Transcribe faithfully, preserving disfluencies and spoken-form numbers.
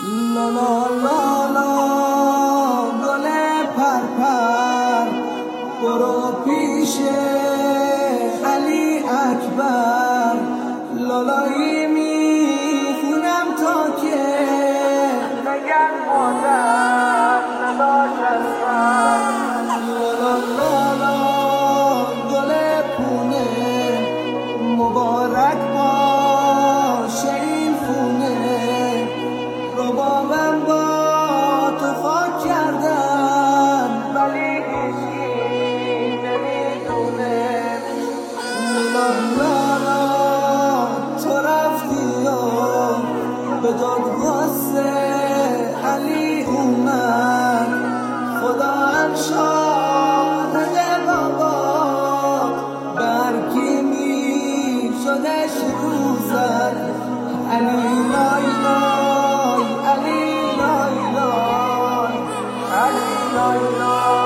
لا لا لا لا گل پرپر برو پیش علی اکبر لالایی میخونم تا که نگن مادر نداشتن. لا لا لا گل پونه مبارک باشه این خونه ربابم با تو خاک کردن ولی هیچی نمیدونه. لا لا لا تو رفتی و به داد واسه علی اومد خدا شاهد بابا برکی می شدش روزت علی لای لای علی لای لای علی لای لای